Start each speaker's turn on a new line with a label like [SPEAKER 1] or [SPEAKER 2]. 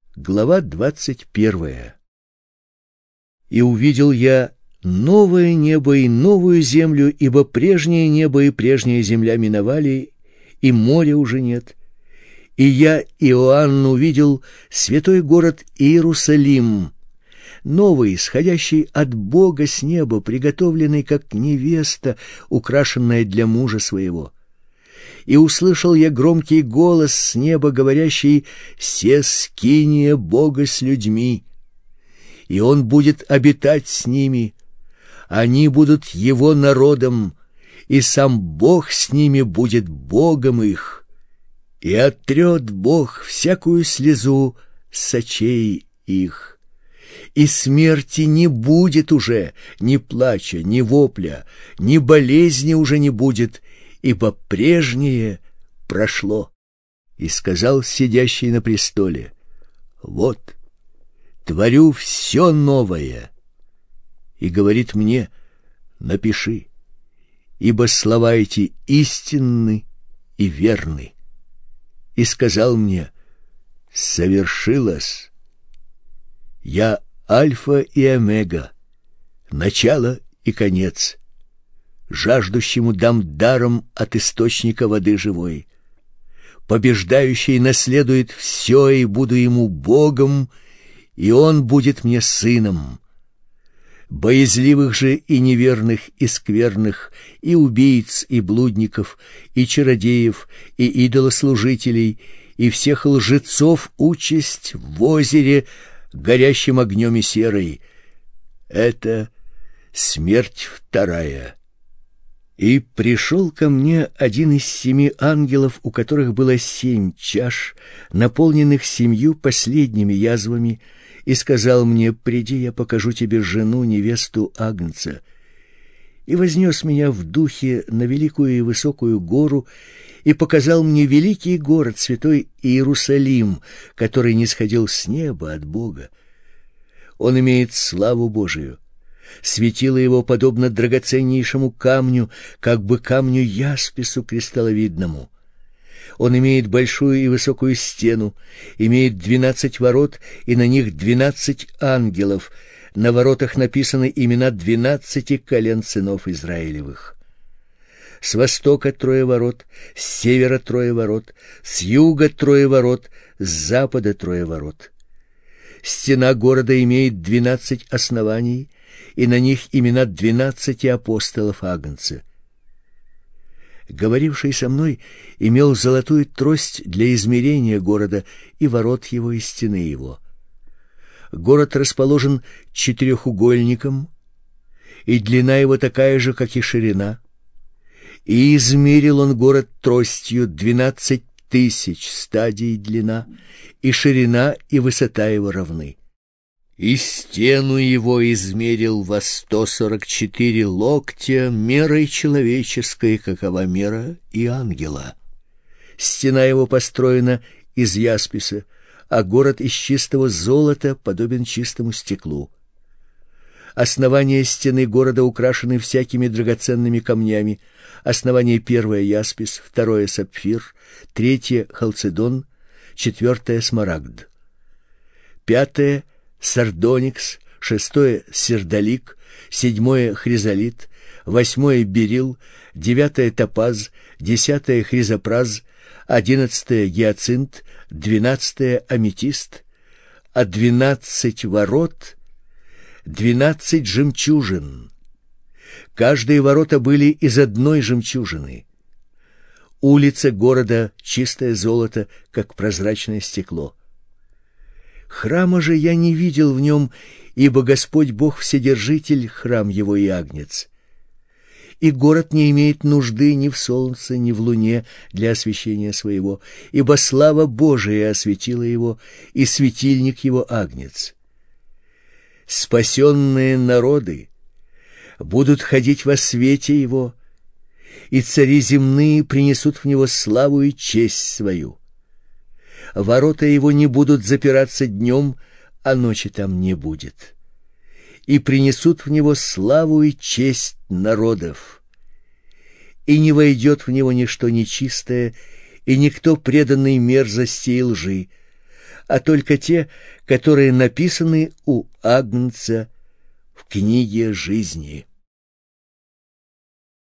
[SPEAKER 1] Глава 21. «И увидел я новое небо и новую землю, ибо прежнее небо и прежняя земля миновали, и моря уже нет. И я, Иоанн, увидел святой город Иерусалим, новый, сходящий от Бога с неба, приготовленный как невеста, украшенная для мужа своего. И услышал я громкий голос с неба, говорящий: «Се скиния Бога с людьми, и Он будет обитать с ними, они будут Его народом, и сам Бог с ними будет Богом их, и оттрет Бог всякую слезу с очей их, и смерти не будет уже, ни плача, ни вопля, ни болезни уже не будет, ибо прежнее прошло». И сказал сидящий на престоле: «Вот, творю все новое». И говорит мне: «Напиши, ибо слова эти истинны и верны». И сказал мне: «Совершилось. Я Альфа и Омега, начало и конец. Жаждущему дам даром от источника воды живой. Побеждающий наследует все, и буду ему Богом, и он будет мне сыном. Боязливых же и неверных, и скверных, и убийц, и блудников, и чародеев, и идолослужителей, и всех лжецов участь в озере, горящим огнем и серой. Это смерть вторая». И пришел ко мне один из 7 ангелов, у которых было 7 чаш, наполненных 7 последними язвами, и сказал мне: «Приди, я покажу тебе жену, невесту Агнца». И вознес меня в духе на великую и высокую гору, и показал мне великий город, святой Иерусалим, который нисходил с неба от Бога. Он имеет славу Божию. Светило его подобно драгоценнейшему камню, как бы камню яспису кристалловидному. Он имеет большую и высокую стену, имеет 12 ворот, и на них 12 ангелов. На воротах написаны имена 12 колен сынов Израилевых. С востока 3 ворот, с севера 3 ворот, с юга 3 ворот, с запада 3 ворот. Стена города имеет 12 оснований, и на них имена 12 апостолов Агнца. Говоривший со мной имел золотую трость для измерения города и ворот его, и стены его. Город расположен четырехугольником, и длина его такая же, как и ширина. И измерил он город тростью 12 000 стадий длина, и ширина и высота его равны. И стену его измерил во 144 локтя мерой человеческой, какова мера и ангела. Стена его построена из ясписа, а город из чистого золота подобен чистому стеклу. Основания стены города украшены всякими драгоценными камнями. Основание первое — яспис, второе — сапфир, третье — халцедон, четвертое — смарагд, пятое — сардоникс, шестое — сердолик, седьмое — хризолит, восьмое — берил, девятое — топаз, десятое — хризопраз, 11 гиацинт, 12 аметист, а 12 ворот — 12 жемчужин. Каждые ворота были из одной жемчужины. Улица города — чистое золото, как прозрачное стекло. Храма же я не видел в нем, ибо Господь Бог Вседержитель — храм его и агнец. И город не имеет нужды ни в солнце, ни в луне для освещения своего, ибо слава Божия осветила его, и светильник его агнец. Спасенные народы будут ходить во свете его, и цари земные принесут в него славу и честь свою. Ворота его не будут запираться днем, а ночи там не будет. И принесут в него славу и честь народов. И не войдет в него ничто нечистое, и никто преданный мерзости и лжи, а только те, которые написаны у Агнца в книге жизни.